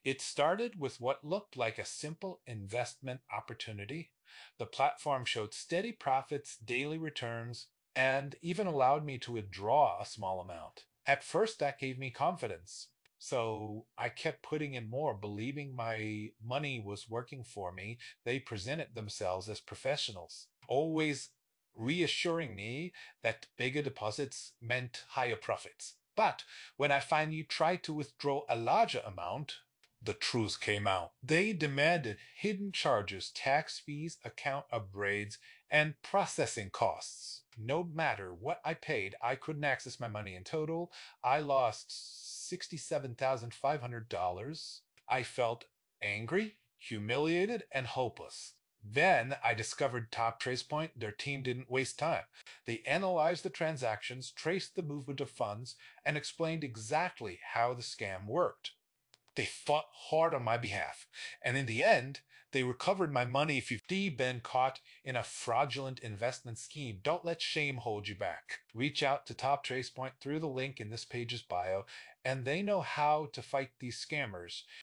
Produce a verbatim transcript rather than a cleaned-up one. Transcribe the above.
It started with what looked like a simple investment opportunity. The platform showed steady profits, daily returns, and even allowed me to withdraw a small amount. At first, that gave me confidence. So I kept putting in more, believing my money was working for me. They presented themselves as professionals, always reassuring me that bigger deposits meant higher profits. But when I finally tried to withdraw a larger amount, the truth came out. They demanded hidden charges, tax fees, account upgrades, and processing costs. No matter what I paid, I couldn't access my money. In total, I lost sixty-seven thousand five hundred dollars. I felt angry, humiliated, and hopeless. Then I discovered Top Tracepoint. Their team didn't waste time. They analyzed the transactions, traced the movement of funds, and explained exactly how the scam worked. They fought hard on my behalf, and in the end, they recovered my money. If you've been caught in a fraudulent investment scheme, don't let shame hold you back. Reach out to Top Tracepoint through the link in this page's bio, and they know how to fight these scammers.